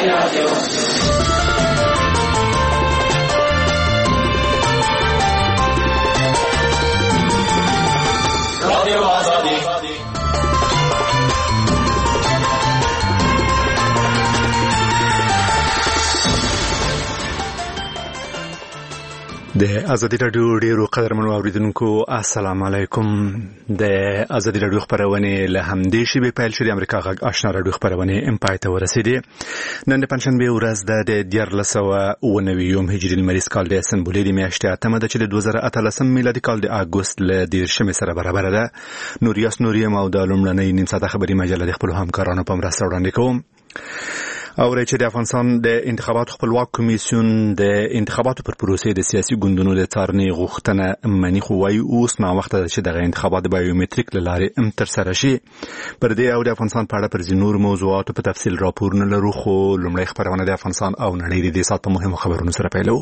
د ازادي رادیو ډیرو قدرمنو اوریدونکو السلام علیکم. د ازادي رادیو خبرونه له همدې شی په پیل شوه. امریکا غږ آشنا رادیو خبرونه امپای ته ورسېدې. نن د پنځشنبه ورځ د 1499 هجري لمریز کال د سنبولې میاشتې اتمه ده چې د 2013 میلادي کال د اگست له 10 سره برابر ده. نوریاس نوریم او د لومړنۍ نیم ساعته خبري مجله د خپل همکارانو په مرسته وړاندې کوم. او چې د افغانستان د انتخاباتو خپلواک کمیسیون د انتخاباتو پر پروسې د سیاسي ګوندونو د څارنې غوښتنه منی خو وايي اوس نو وخت ده چې د انتخابات د بایومټریک لارې تر سره شي. پر دې او د افغانستان په اړه پر ځینور موضوعاتو په تفصیل راپورونه لرو، خو لومړی خبرونه د افغانستان او نړۍ د سات په مهمو خبرونو سره پیلو.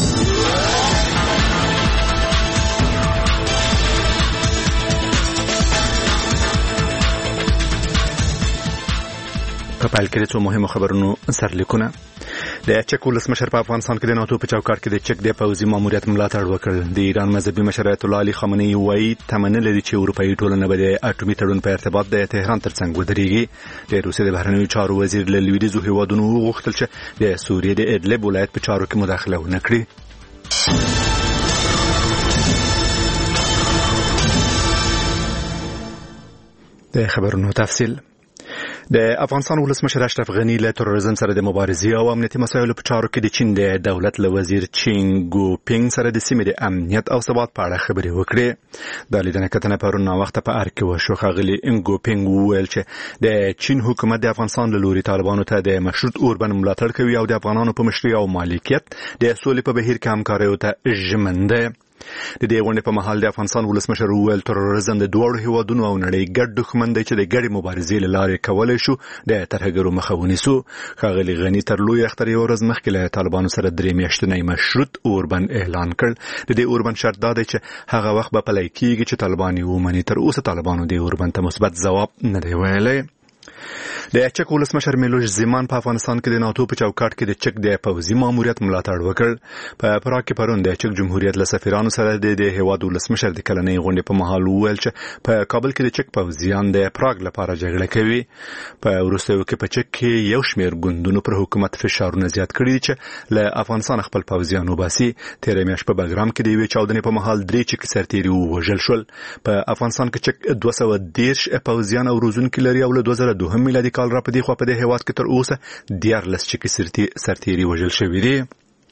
په پیل کې څو مهمو خبرونو سرلیکونه. د چک ولسمشر په افغانستان کې د ناتو په چوکاټ کې د چک د پوځي ماموریت ملاتړ وکړ. د ایران مذهبي مشر آیت الله علي خامنه‌ای وایي تمنه لري چې اروپאי ټولنه به د اټومي تړون په ارتباط د تهران ترڅنګ ودرېږي. د روسیې د بهرنیو چارو وزیر له لویدیځو هیوادونو وغوښتل چې د سوریې د ادلب ولایت په چارو کې مداخله ونه کړي. د خبرونو تفصیل. د افغانستان ولسمشر اشرف غنی له تروریزم سره د مبارزې او امنیتي مسایلو په چارو کې د چین د دولت له وزیر چین ګو پینګ سره د سیمې د امنیت او ثبات په اړه خبرې وکړې. د لیدنې کتنه پرون وخت په ارګ کې وشو. ښاغلي ګو پینګ وویل چې د چین حکومت د افغانستان له لوري طالبانو ته د مشروط اوربند ملاتړ کوي او د افغانانو په مشرۍ او مالکیت د سولې په بهیر کې همکاري ته ژمن ده. د دې غونډې په مهال د افغانستان ولسمشر وویل تروریزم د دوه هیوادونو او نړۍ ګډ دښمن دی چې د ګډې مبارزې لاره کولای شو د ترهګرو مخه ونیسو. ښاغلي غنی تر لوی اختر یو ورځ مخکې له طالبانو سره 3 میاشتنی مشروط اوربند اعلان کړ. د دې اوربند شرط دا دی چې هغه وخت به پلی کېږي چې طالبان یې ومني. تر اوسه طالبانو د اوربند ته مثبت ځواب نه دی ویلی. د چک ولسمشر میلوش زیمان په افغانستان کې د ناتو په چوکاټ کې د چک د پوځي ماموریت ملاتړ وکړ. په پراګ کې پرون د چک جمهوریت له سفیرانو سره د هیواد ولسمشر د کلنۍ غونډې په مهال وویل چې په کابل کې د چک پوځیان د پراګ لپاره جګړه کوي. په وروستیو کې په چک کې یو شمېر ګوندونو پر حکومت فشارونه زیات کړي چې له افغانستان خپل پوځیان وباسي. تېره میاشت په بګرام کې د یوې چاودنې په مهال 3 چک سرتیري ووژل شول. په افغانستان کې چک 210 پوځیان او روزونکي لري او له 2002 میلادي کال را په دې خوا په دې هیواد کې تر اوسه 14 چکي سرتیري وژل شوي دي.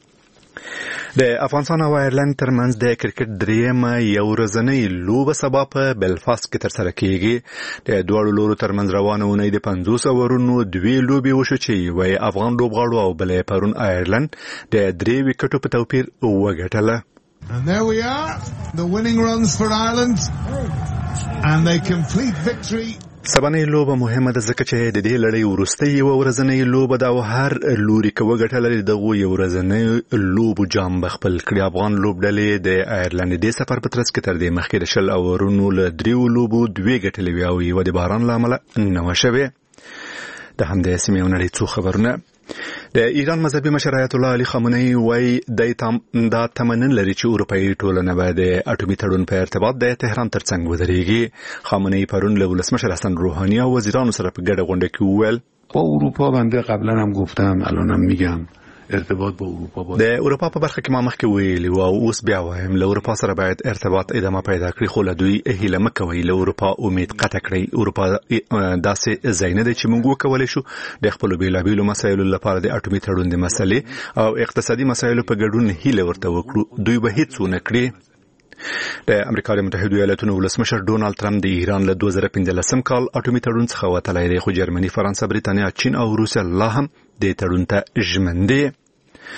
د افغانستان او آیرلند ترمنځ د کرکټ دریمه یو ورځنۍ لوبه سبا په بلفاست کې ترسره کیږي. د دوه لورو ترمنځ روانه اونۍ د 50 اورونو 2 لوبې وشو چې یو افغان لوبغاړو او بل پرون آیرلند د 3 وکټو په توپیر وګټله. And there we are, the winning runs for Ireland and they complete victory. سبانه لوبه مهمه ده ځکه چې د دې لړۍ وروستۍ یو ورځنۍ لوبه ده او هر لوري کې وګټل دغه یو ورځنۍ لوب جام بخپل کړي. افغان لوبډلې د آیرلند د سفر په ترڅ کې تر دې مخکې د شل اورونو له 3 لوبو 2 ګټلې او یو د باران لامل نه وشوي. د همدې سیمې نړۍ څو خبرونه. د ایران مذهبي مشر آیت الله علي خامنه‌ای وایي دا تمنن لري چې اروپאי ټولنه به د اټومي تړون په ارتباط د تهران ترڅنګ ودرېږي. خامنه‌ای پرون له ولسمشر حسن روحانی او وزیرانو سره په ګډه غونډه کې وویل با اروپا بنده قبلا هم گفتم الانم میگم ارتباط با اروپا باید. د اروپا په برخه کې ما مخکې ویلي او اوس بیا وایم له اروپا سره باید ارتباط ادامه پیدا کړي، خو له دوی هیله مه کوئ له اروپا امید قطع کړئ. اروپا داسې ځای نه دی چې موږ وکولی شو د خپلو بېلابېلو مسایلو لپاره د اټومي تړون د مسلې او اقتصادي مسایلو په ګډون هیله ورته وکړو. دوی به هیڅ ونه کړي. د امریکا د متحده ایالاتونو ولسمشر ډونالد ټرمپ د ایران له 2015 کال اټومي تړون څخه وتلی دی، خو جرمني، فرانسه، بریتانیا، چین او روسیه لا هم د تړون ته ژمن دي.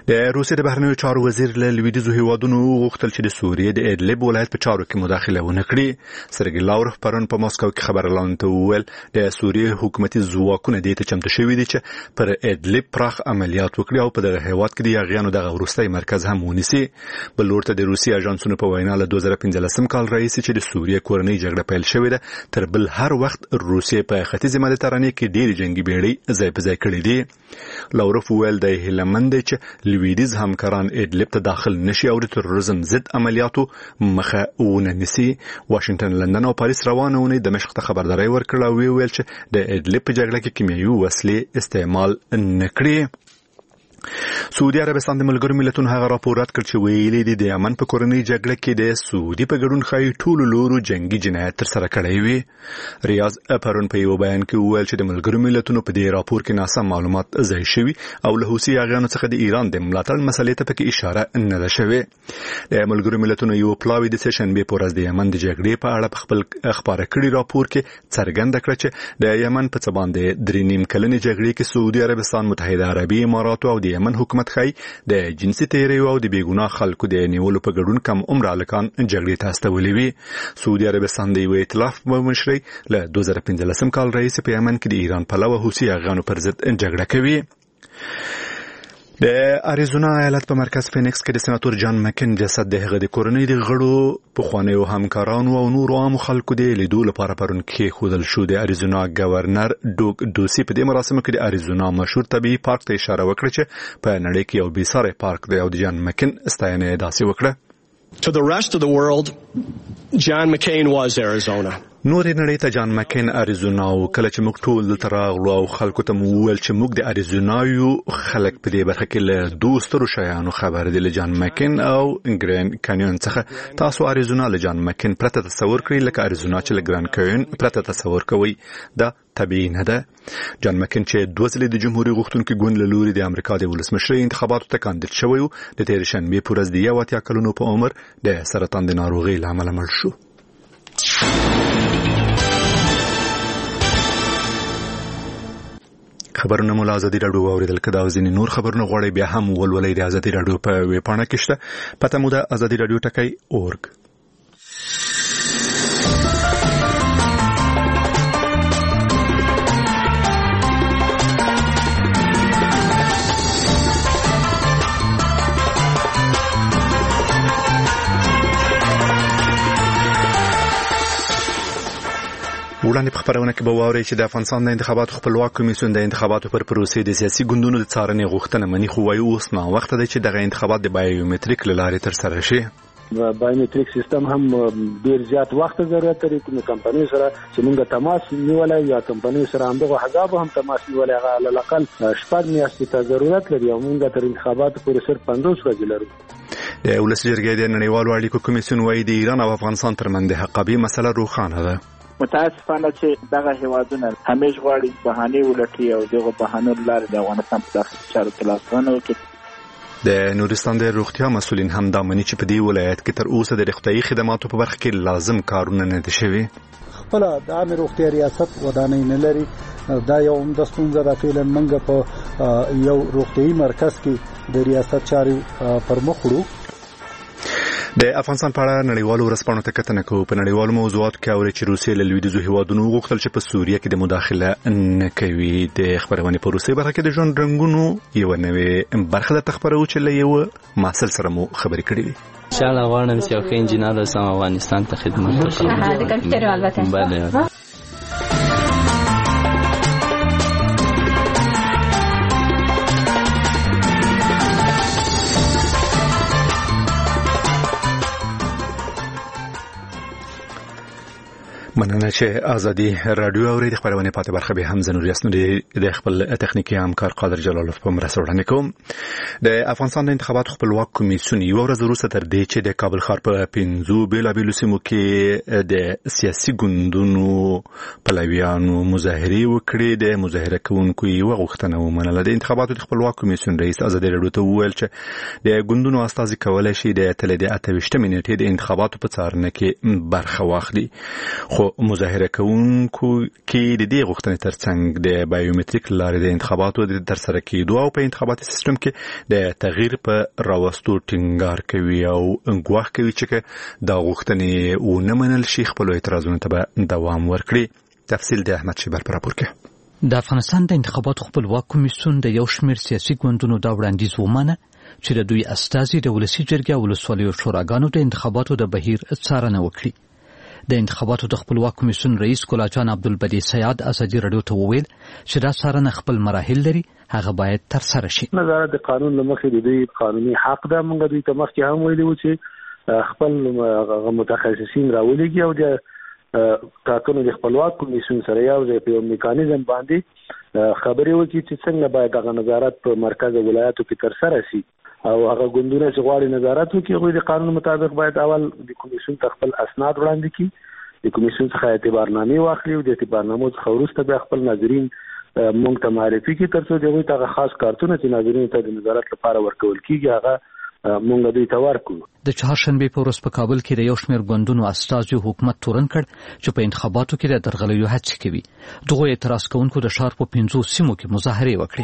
د روسیې د بهرنیو چارو وزیر له لویدیځو هیوادونو غوښتل چې د سوریې د ادلب ولایت په چارو کې مداخله ونه کړي. سرګی لاورف پرون په ماسکو کې خبرلاندې ته وویل د سوریې حکومتي ځواکونه دې ته چمتو شوي دي چې پر ادلب پراخ عملیات وکړي او په دغه هیواد کې د یاغیانو دغه وروستي مرکز هم ونیسي. بل لورته د روسیې اژانسونو په وینا له 2015 کال راهیسې چې د سوریې کورنۍ جګړه پیل شوې ده تر بل هر وخت روسیې په ختیځ مدیترانې کې ډېری جنگي بیړۍ ځای په ځای کړې دي. لاورف ویل د هیلمند چې لویدیز همکاران ادلب ته داخل نشي او د تروریزم ضد عملیاتو مخه ونه نیسي. واشنگټن، لندن او پاریس روانه ونې دمشق ته خبرداري ورکړه او ویل چې د ادلب په جګړه کې کیمیاوي وسلې استعمال نکړي. سعودي عربستان د ملګرو ملتونو هغه راپور رد کړ چې ویلي دي د یمن په کورنۍ جګړه کې د سعودي په ګډون ښایي ټولو لورو جنگي جنایت ترسره کړی وي. ریاض پرون په یو بیان کې وویل چې د ملګرو ملتونو په دې راپور کې ناسم معلومات ځای شوي او له حوثي یاغیانو څخه د ایران د ملاتړ مسلې ته پکې اشاره نه ده شوې. د ملګرو ملتونو یو پلاوی د سشنبه په ورځ د یمن د جګړې په اړه په خپل خبره کړي راپور کې څرګنده کړه چې د یمن په څه باندې 3.5 کلنې جګړې کې سعودي عربستان، متحده عربي امارات او د یمن حکومت خای د جنسي تیریو او د بیګناه خلکو د نیولو په ګډون کم عمر الکان جګړې ته استولې وي. سعودي عربستان د یو ائتلاف په مشرۍ له 2015 کال راهیسې په یمن کې د ایران پلوه حوثي یاغیانو پر ضد جګړه کوي. د اریزونا ایالت په مرکز فینکس کې د سناتور جان مکین جسد د هغه د کورنۍ د غړو پخوانیو همکارانو او نورو عامو خلکو د لیدو لپاره پرون کې خودل شو. د اریزونا گورنر ډوګ دوسی په دې مراسمو کې د اریزونا مشهور طبيعي پارک ته اشاره وکړه چې په نړۍ کې یو بېساری پارک دی او د جان مکین ستاینه داسې وکړه. To the rest of the world, John McCain was Arizona. نور نړۍ ته جان مکین اریزونا او کله چې موږ ټول دلته راغلو او خلکو ته مو وویل چې موږ د اریزونا یو خلک په دې برخه کې له دوه سترو شیانو خبر دي، له جان مکین او ګرین کانیون څخه. تاسو اریزونا له جان مکین پرته تصور کړئ لکه اریزونا چې له ګرین کانیون پرته تصور کوئ. دا طبیعي نه ده. جان مکین چې دوه ځلې د جمهوریت غوښتونکو ګوند له لوري د امریکا د ولسمشرۍ انتخاباتو ته کاندید شوی و، د تیر شنبه په ورځ د 80 کلونو په عمر د سرطان د ناروغۍ له امله مړ شو. خبرونه مو له ازادي راډیو اوریدل کده او ځینې نور خبرونه غواړي بیا هم ولولئ د ازادي راډیو په ویب پاڼه کې شته. پته مو د ازادي راډیو ټکی اورګ. وړاندې په خبرونه کې به واورئ چې د افغانستان د انتخاباتو خپلواک کمیسیون د انتخاباتو پر پروسې د سیاسي ګوندونو د څارنې غوښتنه مني، خو وايي اوس ناوخته دی چې دغه انتخابات د بایومټریک له لارې ترسره شي. بایومټریک سیستم هم ډیر زیات وخت ضرورت لري. کوم کمپنۍ سره چې موږ تماس نیولای یا کمپنۍ سره همدغه حساب هم تماس نیولای هغه علل اقل 4 میاشتې ته ضرورت لري او موږ تر انتخاباتو پورې صرف 50 ورځې لرو. د ولس جرګې د نړیوالو اړیکو کمیسیون وايي د ایران او افغانستان ترمنځ د حقابي مسله روښانه ده. متاسفانه چې دغه هیوادونه همیش غواړي بهانه ولټي او دغه بهانه لاره د افغانستان په داخلي چارو کې لاسونه وکړي. د نورستان د روغتیا مسولین هم دا مني چې په دې ولایت کې تر اوسه د روغتیايي خدماتو په برخه کې لازم کارونه نه دي شوي. خپل د عامه روغتیا ریاست ودانۍ نه لري. دا یو هم د ستونزه ده. فعلا موږ په یو روغتیايي مرکز کې د ریاست چارې پر مخ وړو. د افغانستان په اړه نړیوالو ورځپاڼو ته کتنه کوو. په نړیوالو موضوعاتو کې اوري چې روسیې له لویدیځو هیوادونو وغوښتل چې په سوریه کې د مداخله نه کوي. د خبرونې په روسي برخه کې د ژوند رنګونو یو نوې برخه د خبرو چې له یو ماسل سره مو خبرې کړې وي. ان شاء الله غواړم چې یو ښه انجینر اوسم افغانستان ته خدمت وکړم. د کمپیوټر البته. بله. مننه چې ازادي رادیو اوري. د خبرونه پاتې برخه به هم زنوري اسنوري د خپل تخنیکی همکار قادر جلالov په مرسته وړاندې کوم. د افغانستان د انتخاباتو خپلواک کمیسیون یو ورځ وروسته تر دې چې د کابل ښار په 15 بیلابیلو سیمو کې د سیاسي ګوندونو پلویانو مظاهره وکړي، د مظاهره کوونکو یو غوښتنه ومنله. د انتخاباتو د خپلواک کمیسیون رئیس ازادي رادیو ته وویل چې د ګوندونو استازي کولای شي د 28 نیټې د انتخاباتو په څارنه کې برخه واخلي. خو په مظاهره کوونکو کې د دې غوښتنې ترڅنګ د بایومټریک لارې د انتخاباتو د ترسره کېدو او په انتخاباتي سیستم کې د تغییر په راوستو ټینګار کوي او ګواښ کوي چې دا غوښتنې ونه منل شي خپل اعتراضونو ته به دوام ورکړي. تفصیل د احمد شیبر پر راپور کې. د افغانستان د انتخاباتو خپلواک کمیسیون د یو شمېر سیاسي ګوندونو دا وړاندیز ومانه چې د دوی استازي د ولسي جرګې او ولسوالیو شوراګانو د انتخاباتو د بهیر څارنه وکړي. د انتخاباتو د خپلواک کمیسیون رئیس ګل جان عبدالبدی سیاد ازادي رادیو ته وویل چې دا څارنه خپل مراحل لري، هغه باید ترسره شي. نظارت د قانون لمخې د دوی قانوني حق ده. موږ دوی ته مخکې هم ویلي و چې خپل متخصصین راولېږي او د ټاکنو د خپلواک کمیسیون سره یو ځای په یو میکانیزم باندې خبرې وکړي چې څنګه باید هغه نظارت په مرکز ولایتو کې ترسره شي او هغه ګوندونه چې غواړي نظارت وکړي هغوی د قانون مطابق باید اول د کمیسیون ته خپل اسناد وړاندې کړي، د کمیسیون څخه اعتبارنامې واخلي او د اعتبارنامو څخه وروسته بیا خپل ناظرین موږ ته معرفي کړي ترڅو د هغوی ته خاص کارتونه چې ناظرینو ته د نظارت لپاره ورکول کېږي هغه مونږ دوی ته ورکو. د چهارشنبه په ورځ په کابل کې د یو شمېر ګوندونو استازو حکومت تورن کړ چې په انتخاباتو کې د درغلیو هڅې کوي. دغه اعتراض کوونکو د ښار په 50 سیمو کې مظاهرې وکړې.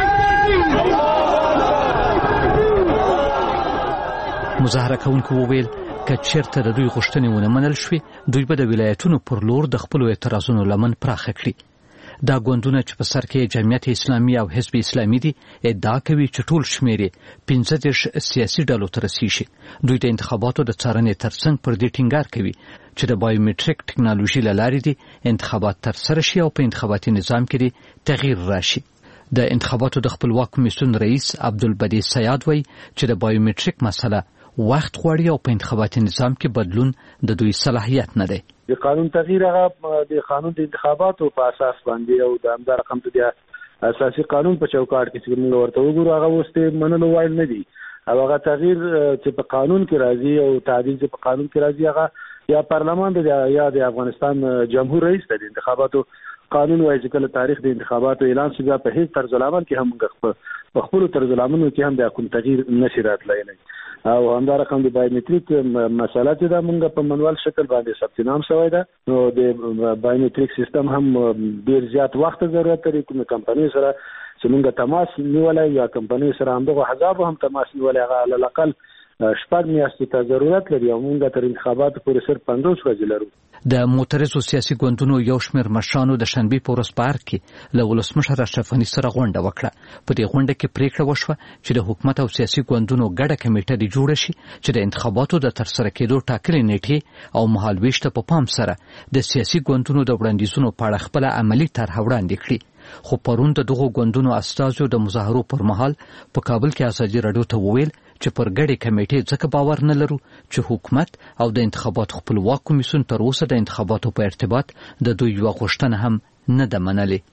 مظاهره کوونکو وویل که چیرته د دوی غوښتنې ونه منل شوې دوی به د ولایتونو پر لور د خپلو اعتراضونو لمن پراخه کړي. دا ګوندونه چې په سر کې جمعیت اسلامي او حزب اسلامي دي ادعا کوي چې ټول شمېر 15 سیاسي ډلو ته رسیږي. دوی د انتخاباتو د څارنې ترڅنګ پر دې ټینګار کوي چې د بایومټریک ټکنالوژي له لارې دي انتخابات ترسره شي او په انتخاباتي نظام کې دي تغییر راشي. د انتخاباتو د خپلواک کمیسیون رئیس عبدالبدی سیاد وایي چې د بایومټریک مسله وخت غواړي او په انتخاباتي نظام کې بدلون د دوی صلاحیت نه دی. د قانون تغییر هغه د قانون د انتخاباتو په اساس باندې او د همدار رقم ته د اساسي قانون په چوکاټ کې چې موږ ورته وګورو هغه وسته منلو وایي نه دي او هغه تغییر چې په قانون کې راځي او تعدیل چې په قانون کې راځي هغه یا پارلمان یا د افغانستان جمهور رئیس د انتخاباتو قانون وایي چې کله تاریخ د انتخاباتو اعلان شي په هیڅ طرز العمل کې هم په خپل طرز العمل کې هم د کوم تغییر نشي راتلای او همدا رقم د بایومټریک مسله چې دا موږ په منوال شکل باندې ثبت نام شوی ده نو د بایومټریک سیستم هم ډیر زیات وخت ضرورت لري. کوم کمپنۍ سره چې موږ تماس نیولای یا کمپنۍ سره همدغه حساب هم تماس نیولای هغه علل اقل 6 میاشتې ته ضرورت لري او موږ تر انتخاباتو پورې صرف 15 ورځې لرو. د معترضو سیاسي ګوندونو یو شمېر مشرانو د شنبې په ورځ په ارګ کې له ولسمشر اشرف غني سره غونډه وکړه. په دې غونډه کې پریکړه وشوه چې د حکومت او سیاسي ګوندونو ګډه کمیټه دې جوړه شي چې د انتخاباتو د ترسره کېدو ټاکلې نیټې او مهالویش ته په پام سره د سیاسي ګوندونو د وړاندیزونو په اړه خپله عملي طرحه وړاندې کړي. خو پرون د دغو ګوندونو استازو د مظاهرو پر مهال په کابل کې ازادي رادیو ته وویل چې پر ګډې کمیټې ځکه باور نه لرو چې حکومت او د انتخاباتو خپلواک کمیسیون تر اوسه د انتخاباتو په ارتباط د دوی یوه غوښتنه هم نه ده منلې.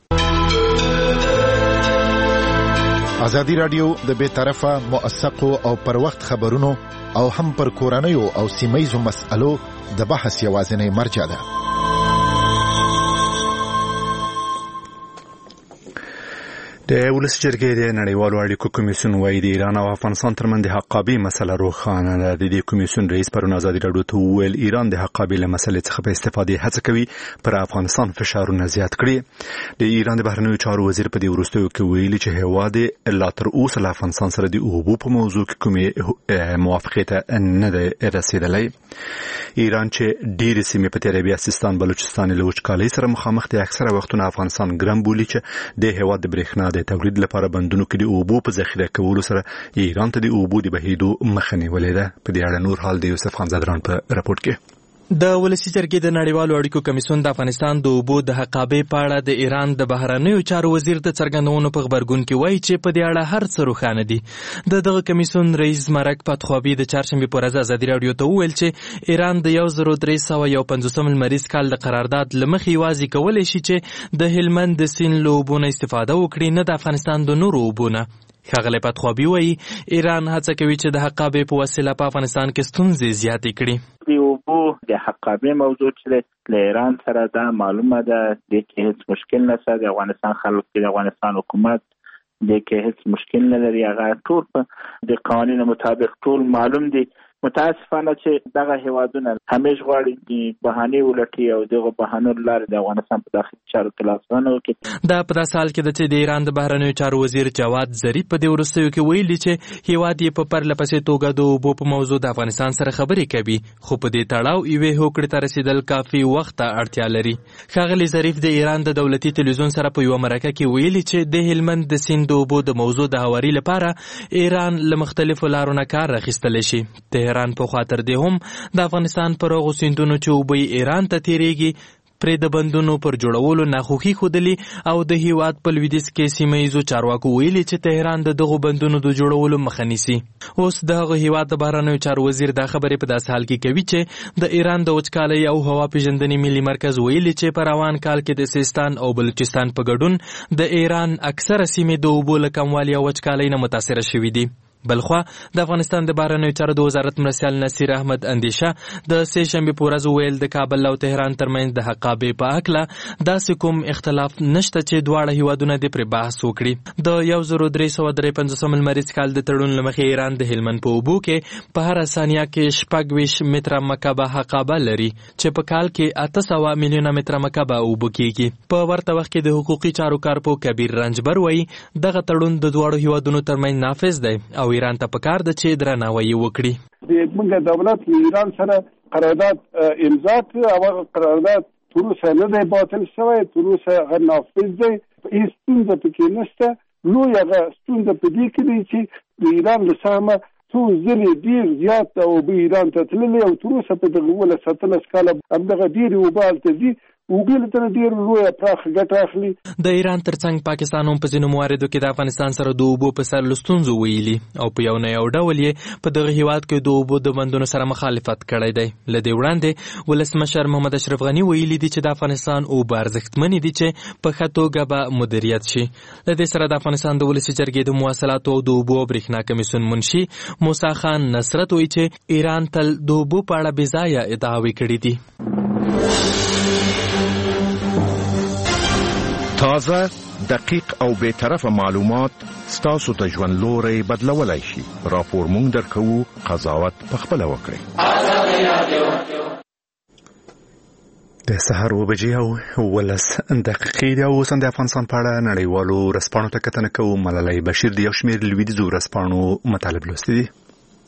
ازادي رادیو د بې طرفه موثقو او پر وخت خبرونو او هم پر کورنیو او سیمهیزو مسألو د بحث یوازینی مرجع ده. د ولسي جرګې د نړیوالو اړیکو کمیسیون وايي د ایران او افغانستان ترمنځ د حقابې مسله روښانه ده. د دې کمیسیون رئیس پرون ازادي رادیو ته وویل ایران د حقابې له مسلې څخه په استفادې هڅه کوي پر افغانستان فشارونه زیات کړي. د ایران د بهرنیو چارو وزیر په دې وروستیو کې ویلي چې هېواد لا تر اوسه له افغانستان سره د اوبو په موضوع کې کومې موافقې ته نه دی رسېدلی. ایران چې ډېرې سیمې په تېر بیا سیستان بلوچستان له وچکالۍ سره مخامخ دي اکثره وختونه افغانستان ګرم بولي چې د هېواد د برېښنا د تولید لپاره بندونو کې د اوبو په ذخیره کولو سره ایران ته د اوبو د بهیدو مخه نیولې ده. په دې اړه نور حال د یوسف خان زدران په راپورټ کې. د ولسي جرګې د نړیوالو اړیکو کمیسیون د افغانستان د اوبو د حقابې په اړه د ایران د بهرنیو چارو وزیر د څرګندونو په غبرګون کې وایي چې په دې اړه هر څه روښانه دي. دغه کمیسیون رئیس مرک پاتخوابي د چهارشنبې په ورځ ازادي رادیو ته وویل چې ایران د 1351 لمریز کال د قرارداد له مخې یوازې کولی شي چې د هلمند د سیند له اوبو نه استفاده وکړي، نه د افغانستان د نورو اوبو نه. ښاغلی پاتخوابي وایي ایران هڅه کوي چې د حقابې په وسیله په افغانستان کې ستونزې زیاتې کړي. د اوبو د حقابې موضوع چې له ایران سره دا معلومه ده، د کې هیڅ مشکل نشته. د افغانستان خلک کې د افغانستان حکومت د کې هیڅ مشکل نه لري. هغه ټول د قوانینو مطابق ټول معلوم دي متاسفانه چې دغه هیوادونه همیش غواړي بهانه ولټي او دغه بهانو لپاره د افغانستان په داخلي چارو کې لاسوهنه وکړي. دا په داسې حال کې د د ایران د بهرنیو چارو وزیر جواد ظریف په دې وروستیو کې ویلي چې هیواد یې په پرله پسې توګه د اوبو په موضوع د افغانستان سره خبرې کوي، خو په دې تړاو یوې هوکړې ته رسیدل کافي وخت ته اړتیا لري. ښاغلي ظریف د ایران د دولتي تلویزیون سره په یوه مرکه کې ویلي چې د هلمند د سیند د اوبو د موضوع د هواري لپاره ایران له مختلفو لارو نه کار اخیستلی شي. تهران په خاطر دی هم د افغانستان پر هغو سیندونو چې اوبه ایران ته تیریږي پرې د بندونو پر جوړولو ناخوښي ښودلي او د هیواد په لویدیځ کې سیمه ییزو چارواکو ویلي چې تهران د دغو بندونو د جوړولو مخه نیسي. اوس د هغه هیواد د بهرنیو چارو وزیر دا خبرې په داسې حال کې کوي چې د ایران د وچکالۍ او هوا پیژندنې ملي مرکز ویلي چې په روان کال کې د سیستان او بلوچستان په ګډون د ایران اکثره سیمې د اوبو له کموالي او وچکالۍ نه متاثره شوي دي. بلخوا د افغانستان د بهرنیو چارو د وزارت مرستیال نصیر احمد اندیشه د سې شنبې په ورځ ویل د کابل او تهران ترمنځ د حقابې په هکله داسې کوم اختلاف نشته چې دواړه هیوادونه دې پرې بحث وکړي. د 1353 لمریز کال د تړون له مخې ایران د هلمند په اوبو کې په هره ثانیه کې 26 متره مکعبه حقابه لري چې په کال کې 800 میلیونه متره مکعبه اوبه کېږي. په ورته وخت کې د حقوقي چارو کارپو کبیر رنجبر وایي دغه تړون د دواړو هیوادونو ترمنځ نافذ دی او ایران ته پکار ده چې درناوی وکړي. د موږ دولت ایران سره قرارداد امضا کړ او هغه قرارداد تر اوسه نه دی باطل شوی، تر اوسه هغه نافذ دی. هیڅ ستونزه پکې نشته. لوی هغه ستونزه په دې کې دی چې د ایران له سهمه څو ځلې ډېر زیات اوبه ایران ته تللې او تر اوسه په دغه 17 کاله همدغه ډېرې اوبه هلته ځي. وګړي ته ډېر لوی پراخه ګټه اخلي. د ایران ترڅنګ پاکستان هم په ځینو مواردو کې د افغانستان سره د اوبو په سر له ستونزو ویلي او په یو نه یو ډول یې په دغه هیواد کې د اوبو د بندونو سره مخالفت کړی دی. له دې وړاندې ولسمشر محمد اشرف غني ویلي دي چې د افغانستان اوبه ارزښتمنې دي چې په ښه توګه به مدیریت شي. له دې سره د افغانستان د ولسي جرګې د مواصلاتو او د اوبو او برېښنا کمیسیون منشي موسی خان نصرت وایي چې ایران تل د اوبو په اړه بې ځایه ادعاوې کړي دي. تازه، دقیق او بے طرفه معلومات ستاسو ته ژوند لوري بدلولای شي. راپور مونږ درکوو، قضاوت پخپله وکړئ. د سهار 7:00 او 10 دقیقې د اوسن د افغانستان په اړه نړیوالو رسپانو ته کتنه کوو. ملالۍ بشیر د یو شمېر لویدیځو رسپانو مطالب لوستي دي.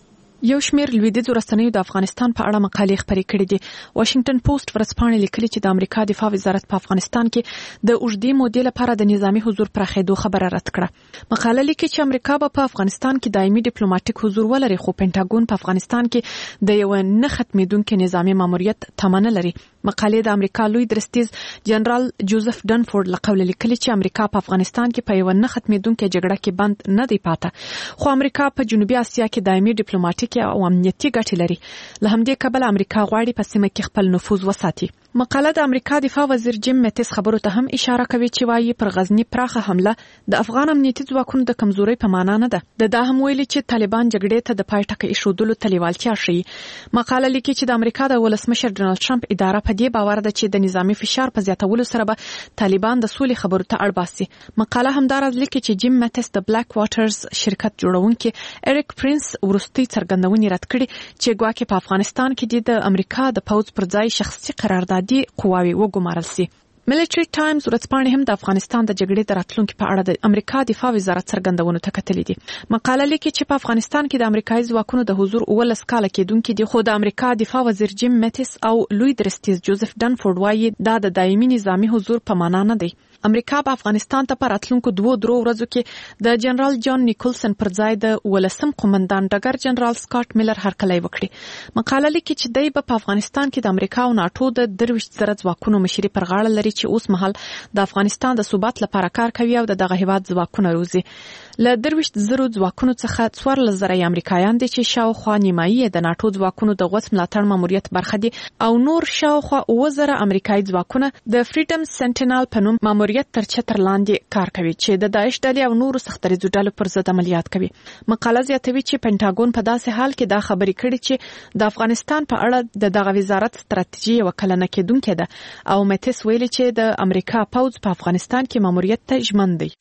یو شمېر لویدیځو رسنیو د افغانستان په اړه مقالې خپرې کړې دي. واشنگټن پوسټ ورځپاڼې لیکلي چې د امریکا دفاع وزارت په افغانستان کې د اوږدې مودې لپاره د نظامی حضور پراخېدو خبره رد کړه. مقاله لیکي چې امریکا به په افغانستان کې دایمي ډیپلوماټیک حضور ولري، خو پینټاګون په افغانستان کې د یو نه ختمېدونکي نظامی ماموریت تمه لري. مقالې د امریکا لوی درستیز جنرال جوزف ډنفورد له قوله لیکلي چې امریکا په افغانستان کې په یو نه ختمېدونکي جګړه کې بند نه دی پاته، خو امریکا په جنوبي اسیا کې دایمي ډیپلوماټیک او امنیتي ګټې لري. له همدې کبله امریکا غواړي په سیمه کې خپل نفوذ وساتي. مقاله د امریکا دفاع وزیر جیم میتس خبرو ته هم اشاره کوي چې وايي پر غزنی پراخه حمله د افغان امنیتي ځواکونو د کمزوري په معنا نه ده. دا هم ویلي چې طالبان جګړې ته د پای ټکی ایښودلو تلیوالتیا ښیي. مقاله لیکي چې د امریکا د ولسمشر ډونالد ټرمپ اداره په دې باور ده چې د نظامی فشار په زیاتولو سره به طالبان د سولې خبرو ته اړ باسي. مقاله همدارس لیکي چې جیم میتس د بلیک واټرز شرکت جوړونکي اریک پرنس ورستي څرګندونې رد کړي چې ګواکې په افغانستان کې د امریکا د پوځ پر ځای شخصي قراردادي قواوي وګمارل سي. ملټری ټایمز ورځپاڼې هم د افغانستان د جګړې د راتلونکو په اړه د امریکا دفاع وزارت څرګندونو ته کتلې دي. مقاله لیکي چې په افغانستان کې د امریکایي ځواکونو د حضور 19 کاله کېدونکي دي، خو د امریکا دفاع وزیر جیم میتس او لوی درستیز جوزف ډنفورد وایي دا د دایمي نظامی حضور په معنا نه دی. امریکا په افغانستان ته په راتلونکو 2 ورځو کې د جنرال جان نیکولسن پر ځای د 18م قومندان ډګر جنرال سکاټ میلر هرکلی وکړي. مقاله لیکي چې دی په افغانستان کې د امریکا او ناتو د 23,000 ځواکونو مشري پر غاړه لري چې اوس مهال د افغانستان د ثبات لپاره کار کوي او دغه هیواد ځواکونه روزي. له 23,000 ځواکونو څخه 14,000 امریکایان دي چې شاوخوا نیمایي د ناتو ځواکونو د غوڅ ملاتړ ماموریت برخه دي او نور شاوخوا 9,000 امریکایي ځواکونه د فریډم سنټینل په نوم ماموریت تر چتر لاندې کار کوي چې د داعش ډلې او نورو سختریزو ډلو پر ضد عملیات کوي. مقاله زیاتوي چې پینټاګون په داسې حال کې دا خبرې کړي چې د افغانستان په اړه د دغه وزارت ستراتیژي یو کلنه کېدونکې ده او میتس ویلي چې د امریکا پوځ په افغانستان کې ماموریت ته ژمن دی.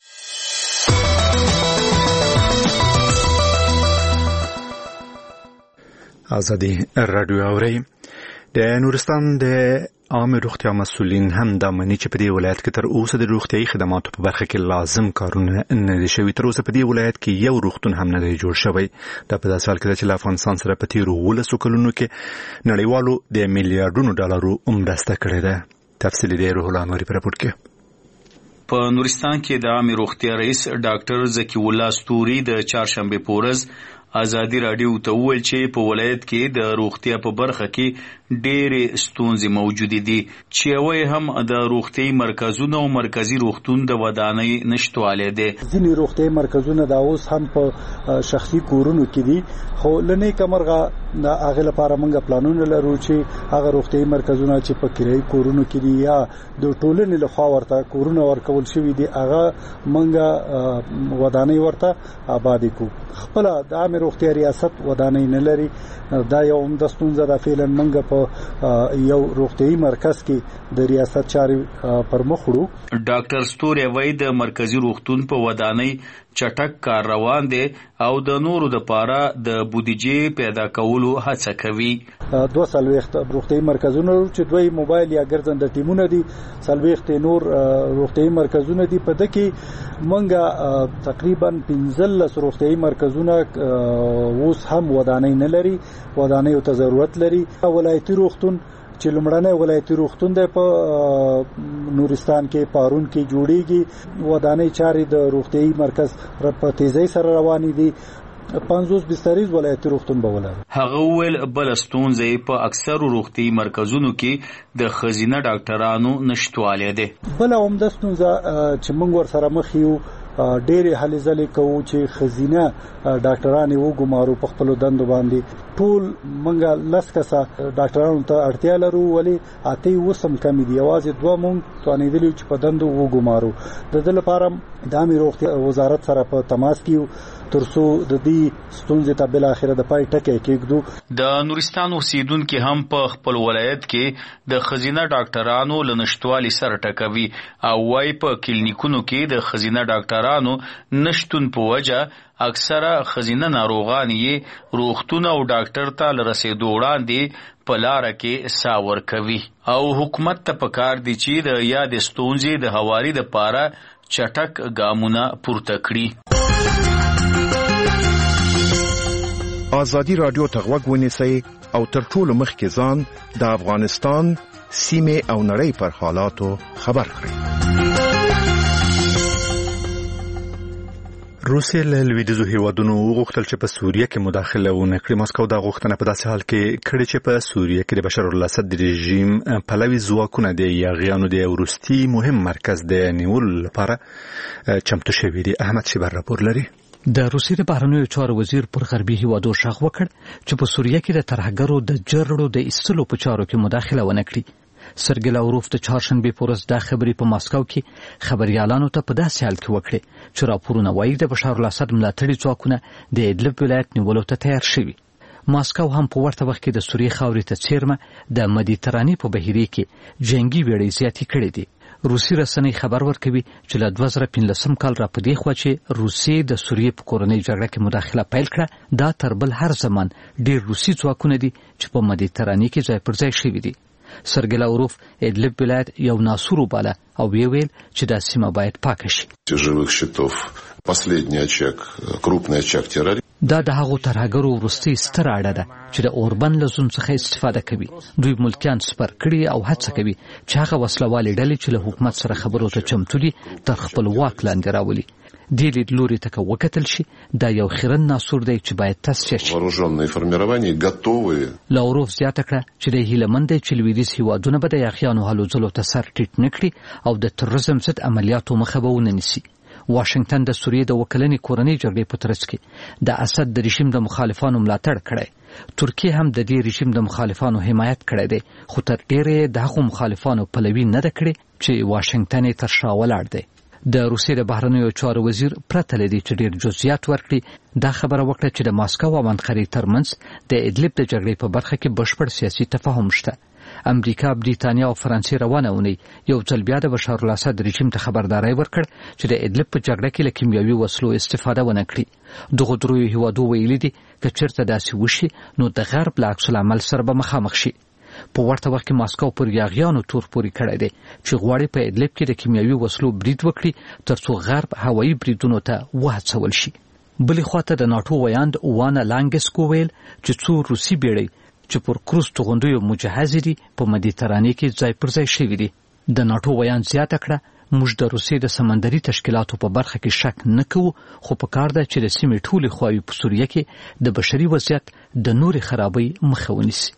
ازادي رادیو اوري د نورستان د عام روغتیا مسؤلین هم د منی چې په دې ولایت کې تر اوسه د روغتیايي خدماتو په برخه کې لازم کارونه نه دي شوي. تر اوسه په دې ولایت کې یو روغتون هم نه دی جوړ شوی. دا په داسې حال کې چې افغانستان سره په تیرو 12 کلونو کې نړیوالو د میلیارډونو ډالرو مرسته کړې ده. تفصیل دی روح الله نوري په راپور کې. په نورستان کې د عام روغتیا رئیس ډاکټر زکی الله ستوري د چهارشنبه پورز ازادي رادیو ته وویل چې په ولایت کې د روغتیا په برخه کې ډېرې ستونزې موجود دي چې وایي هم د روغتیايي مرکزونو او مرکزی روغتون د ودانۍ نشټوالی دی. ځینې روغتیايي مرکزونه دا اوس هم په شخصي کورونو کې دي، خو لنې کمرغه د هغه لپاره موږ پلانونه لرو چې هغه روغتیايي مرکزونه چې په کرایي کورونو کې دي یا د ټولنې لخوا ورته کورونه ورکول شوي دي هغه موږ ودانۍ ورته آباد کړو. خپل د عام روغتیا ریاست ودانۍ نه لري. دا یو د ستونزه د فعلا منګه په یو روغتیايي مرکز کې د ریاست چارې پر مخ وړو. ډاکټر ستوري وایي د مرکزی روغتون په ودانۍ چټک کار روان دی او د نورو د پاره د بودیجې پیدا کولو هڅه کوي. 2 روغتیايي مرکزونه چې دوی موبایل یا ګرځنده ټیمونه دي، 40 نور روغتیايي مرکزونه دي. په دکې منګه تقریبا 15 روغتیايي مرکزونه اوس هم ودانۍ نه لري، ودانۍ ته ضرورت لري. ولایتي روغتون چې لمړنۍ ولایتي روغتون دی په نورستان کې پارون کې جوړیږي. ودانۍ چارې د روغتیايي مرکز په تیزی سره روانې دي. 50 بستریز ولایتي روغتون به ولري. هغه ویل بل ستونزې په اکثرو روغتیايي مرکزونو کې د خزینه ډاکټرانو نشټوالی دی. بل عمده ستونزه چې موږ ورسره مخ یو ډېرې هلې ځلې کوو چې خزینه ډاکټران یې وګمارو په خپلو دندو باندې. ټول موږ 10 کسه ډاکټرانو ته اړتیا لرو، ولې 8 کم دي. یوازې 2 موږ توانېدلي چې په دندو وګمارو. د دې لپاره د عامه روغتیا وزارت سره په تماس کې ترڅو د دې ستونزې ته بل اخره د پای ټکی کېږدو. د نورستان اوسیدونکو هم په خپل ولایت کې د خزینه ډاکټرانو لنشټوالي سره ټکوي او وايي په کلینیکونو کې د خزینه ډاکټرانو نشټون په وجه اکثره خزینه ناروغان یې روغتون او ډاکټر ته لرسېدو وړاندې په لاره کې ساور کوي او حکومت ته پکار دي چې د یاد ستونزې د هواري د پاره چټک ګامونه پورته کړي. ازادي رادیو ته غوږ ونیسئ او تر ټولو مخکې ځان د افغانستان سیمې او نړۍ پر حالاتو خبر کړئ. روسیې له لویدیځو هیوادونو وغوښتل چې په سوریه کې مداخله ونه کړي. مسکو دا غوښتنه په داسې حال کې کړې چې په سوریه کې د بشار الاسد رژیم پلوي ځواکونه د یاغیانو د وروستي مهم مرکز د نیولو لپاره چمتو شوي دي. احمد شیبر راپور لري. د روسیې د بهرنیو چارو وزیر پر غربي هیوادو شغ وکړ چې په سوریه کې د ترهګرو د جرړو د ایستلو په چارو کې مداخله ونه کړي. سرګی لاوروف د چهارشنبه پورز د خبري په ماسکو کې خبريالانو ته په داسې حال کې وکړي چې راپورونه وایي د بشار الاسد ملاتړي ځواکونه د ادلب ولایت نیولو ته تیار شوي. ماسکو هم په ورته وخت کې د سوریې خاورې ته څیرمه د مدیترانې په بهیره کې جنگي ویړې زیاتې کړې دي. روسي رسنۍ خبر ورکوي چې له 2015 کال را پدې خو چې روسیې د سوریې په کورنۍ جګړه کې مداخله پیل کړه. دا تر بل هر زمان ډېر روسي ځواکونه دي چې په مدیترانې کې ځای پر ځای شوي دي. سرګی لاوروف ادلب ولایت یو ناسور وباله او ویل چې دا سیمه باید پاک شي. живых счетов последний очаг, крупный очаг терроризма. دا د هغو ترهګرو وروستي ستر اړه ده چې د اوربن له زون څخه استفاده کوي. دوی ملکیان سپر کړي او هڅه کوي چې هغه وسلوالې ډلې چې له حکومت سره خبرو ته چمتو دي تر خپل واک لاندې راولي. دې لیدلوري ته وکتل شي دا یو خیرن ناسور دی چې باید تاسیس شي. вооруженные формирования готовы. لاوروف زیاته کړه چې د هیلمند چې لویدیځ هیوادونه به د یاغیانو هلو ځلو ته سر ټیټ نکړي او د تروریزم ضد عملیاتو مخه به ونه نیسي. واشنگټن د سوریې د وکلنې کورنۍ جګړې په ترڅ کې د اسد د رژیم د مخالفانو ملاتړ کړی. ترکیه هم د دې رژیم د مخالفانو حمایت کړی دی، خو تر ډیره د هغو مخالفانو پلوي نه ده کړې چې واشنگټن یې تر شا ولاړ دی. د روسیې د بهرنیو چارو وزیر پرته لدی چې ډیر جزئیات ورکړي دا خبره وکړه چې د ماسکو او انقرې ترمنځ د ادلب د جګړې په برخه کې بشپړ سیاسي تفاهم شته. امریکا، بریتانیا او فرانسې روانه اونۍ یو ځل بیا د بشار الاسد رژیم ته خبرداري ورکړ چې د ادلب په جګړه کې له کیمیاوي وسلو استفاده ونه کړي. دغه دروي هیوادو ویلي دي چې چیرته داسې وشي نو د غرب له عکس العمل سره به مخامخ شي. په ورته وخت کې ماسکو پر یاغیانو تور پوري کړی دی چې غواړي په ادلب کې د کیمیاوي وسلو برید وکړي ترڅو غرب هوایي بریدونو ته وهڅول شي. بلې خواته د ناتو ویاند وانا لانګسکو ویل چې څو روسي بیړۍ چې پر کروز توغندیو مجهز دي په مدیترانې کې ځای پر ځای شوي دي. د ناتو ویاند زیاته کړه موږ د روسیې د سمندري تشکیلاتو په برخه کې شک نه کوو، خو په کار ده چې د سیمې ټولې خواوې په سوریه کې د بشري وضعیت د نورې خرابۍ مخه ونیسي.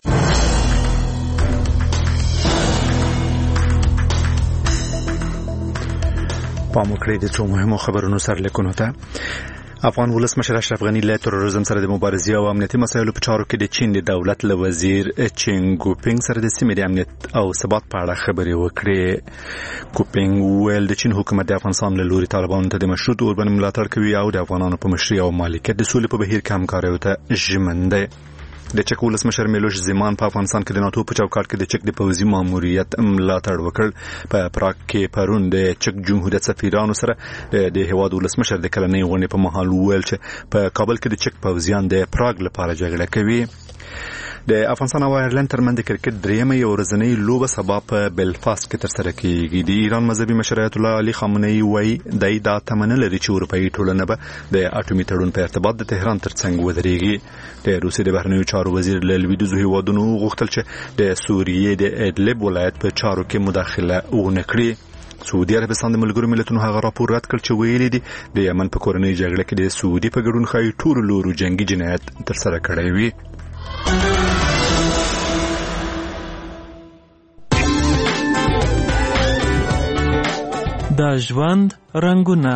پام وکړئ د څو مهمو خبرونو سرلیکونو ته. افغان ولسمشر اشرف غنی له تروریزم سره د مبارزې او امنیتي مسایلو په چارو کې د چین د دولت له وزیر چین ګوپینګ سره د سیمې د امنیت او ثبات په اړه خبرې وکړې. ګوپینګ ویل د چین حکومت د افغانستان له لوري طالبانو ته د مشروط اوربند ملاتړ کوي او د افغانانو په مشرۍ او مالکیت د سولې په بهیر کې همکارۍ ته ژمن دی. د چک ولسمشر میلوش زیمان په افغانستان کې د ناتو په چوکاټ کې د چک د پوځي ماموریت ملاتړ وکړ. په پراګ کې پرون د چک جمهوریت سفیرانو سره د هیواد ولسمشر د کلنۍ غونډې په مهال ویل چې په کابل کې د چک پوځیان د پراګ لپاره جګړه کوي. د افغانستان او ایرلند ترمنځ د کرکټ دریمه یو ورځنۍ لوبه سبا په بلفاست کې ترسره کیږي. د ایران مذهبي مشر آیت الله علي خامنه‌ای وایي دا تمنه لري چې اروپאי ټولنه به د اټومي تړون په ارتباط د تهران ترڅنګ ودرېږي. د روسیې د بهرنیو چارو وزیر له لویدیځو هیوادونو غوښتل چې د سوریې د ادلب ولایت په چارو کې مداخله ونه کړي. سعودي عربستان د ملګرو ملتونو هغه راپور رد کړ چې ویلي دي د یمن په کورنۍ جګړه کې د سعودي په ګډون ښایي ټولو لورو جنگي جنایت ترسره کړی وي. د ژوند رنگونه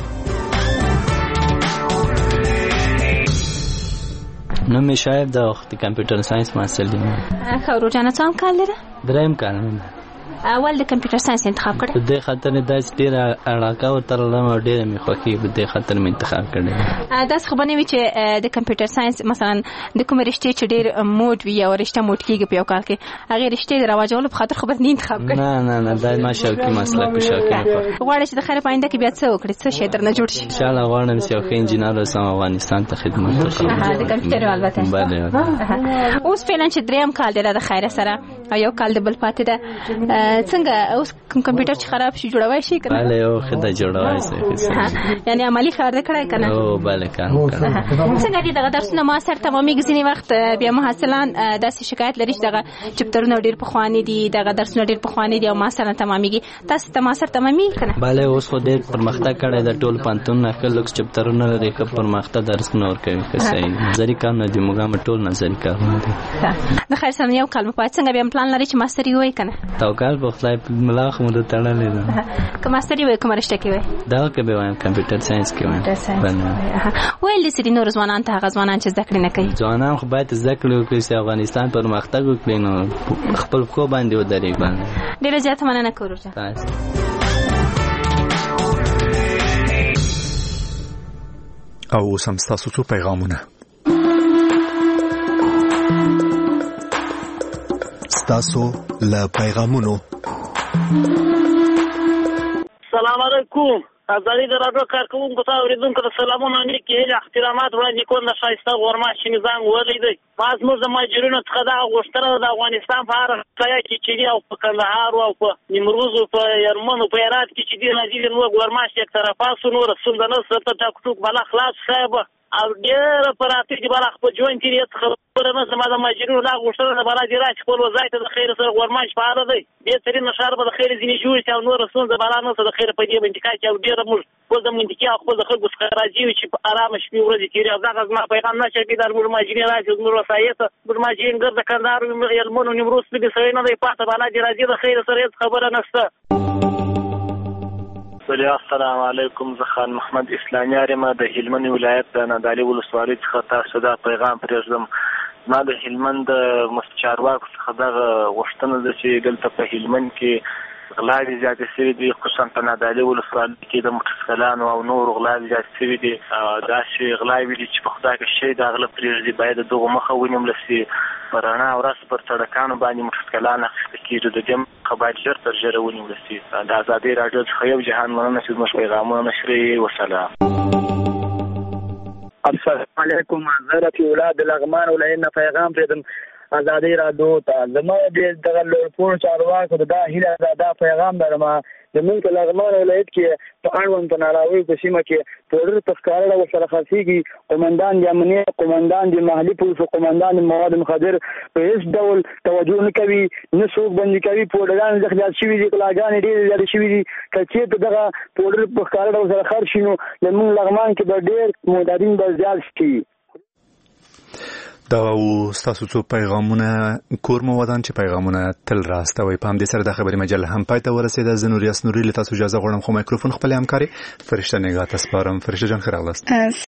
نو می شاید د کمپیوټر ساينس محصل یم. خورو جانه څوم کال لري؟ دریم کال. اول د کمپیوټر ساينس انتخاب کړ. د خاطر د ډیر علاقه او ترلم او ډیر می خوخي د خاطر می انتخاب کړل. داس خو باندې چې د کمپیوټر ساينس مثلا د کوم رشته چې ډیر موډ وی او رشته موډ کیږي په یو کال کې هغه رشته راوځول په خاطر خو به نه انتخاب کړ. نه دا ما شوقي مسلک شوقي. غواړم چې د خیر پاینده کې بیا څه وکړي څه شي درنه جوړ شي. ان شاء الله غواړم چې یو انجینر اوسم افغانستان ته خدمت وکړم. د کمپیوټر البته. اوس فعلا چې دریم کال دی د خیر سره او یو کال د بل پاتې ده څنګه اوس کمپیوټر چې خراب شي جوړوي شي کنه؟ بله یو خدای جوړوي شي. یعنی عملی کار کړای کنه؟ او بله کار. څنګه دي دغه درسونه ما سره تمامېږي ځینې وخت بیا محصلان داسې شکایت لري چې دغه چپټرونه ډیر پخواني دي دغه درسونه ډیر پخواني دي او ما سره تمامېږي. تاسو ته ما سره تمامېږي کنه؟ بله اوس خو ډیر پرمختګ کړی د ټول پانتون نه کله چپټرونه لري که پرمختګ درسونه ورکوي که صحیح نظري کار نه دي موږ ټول نظري کارونه دي. د خیر سره یو کال په څنګه بیا پلان لري چې ماستر وي کنه؟ توکل په خدای ملاخ مو ته تړلې ده. که ماستر وي کوم رشته کې وي؟ دا کې به وایم کمپیوټر ساينس کې وایم. ویل دي نور ځوانان ته هغه ځوانان چې ذکر نه کوي. ځوانان خو باید ذکر وکړي چې افغانستان پرمختګ وکړي نو خپل خو باندې ودرېږي باندې. ډیره زیاته مننه کوم. او سم تاسو څو پیغامونه تاسو له پیغامونو. السلام علیکم. ازادي د راډیو کارکونکو ته اوریدونکو ته سلامونه نیکی هیله احترامات وړاندې کوم. د ښایسته غورماشي نظام ولیدئ ما زموږ د مهاجرینو څخه دغه غوښتنه د افغانستان په هر ځای کې چې دي او په کندهار او په نیمروز او په یرمن او په هرات کې چې دي راځي نو غورماش یک طرفه سو نور څنګه نو څه ټاک ټوک بل خلاص صاحب او ډېر پراته دي بل خپل جوین کې خبره نه زما د مهاجرینو لا غوښتنه د بل دي راځي خپل وځای ته د خیر سره غورماش فعال دی به ترې نشار به د خیر ځینې جوړ چې نور څنګه بل نه د خیر په دې باندې کې او ډېر موږ خپل د منطقي خپل د خلکو څخه راځي چې په آرام شپې ورځې تیرې او دا زما پیغام نشه کې د مهاجرین راځي نور وسایت مهاجرین ګرځ کندهار یلمن او نیمروز په دې سوي نه دی پاته بل دي راځي د خیر سره خبره نشته. السلام علیکم. زه خان محمد اسلامي ارمه د هلمند ولایت د نادعلي ولسوالۍ څخه تاسو دا پیغام پرېږدم. ما د هلمند مستشارواکو څخه دغه غوښتنه ده چې دلته په هلمند کې غلاوې زیاتې شوي دي خصوصا په نادعلي ولسوالۍ کې د موټرسایکلانو او نور غلاوې زیاتې شوي دي. داسې غلاوې دي چې په خدای کې شی د هغه پرېږدي باید د دغو مخه ونیول شي رڼا ورځ پر سړکانو باندې موټرسایکلان اخیستل کېږي. د دې خبرې ژر تر ژره ونیول شي. د ازادۍ راډیو څخه یو جهان مننه چې زموږ پیغامونه نشري. وسلام. السلام علیکم. حضرت اولاد لغمان ولایت پیغام پردم ازادۍ راډیو ته زما د دغه لوړپوړو چارواکو د دا هیله دا پیغام درم زمونږ په لغمان ولایت کې په اړوند په ناراوي په سیمه کې پوډر په ښکاره ورسره خرڅېږي. قومندان د امنیت، قومندان د محلي پولیسو، قومندان د مواد مخدر په هیڅ ډول توجه نه کوي، نه څوک بندي کوي. پوډران ځکه زیات شوي دي، غلاګانې ډېرې زیاتې شوي دي. که چېرته دغه پوډر په ښکاره ورسره خرڅ شي نو زمونږ لغمان کې به ډېر معتادین به زیات شي. دا او ستاسو څو پیغامونه کور مو ودان چې پیغامونه تل راستوي. په همدې سره د خبري مجله هم پای ته ورسېده. زه نوریاس نوري له تاسو اجازه غواړم خو مایکروفون خپل همکاري فرشته نگاه ته سپارم. فرشته جان خیر اغلاست.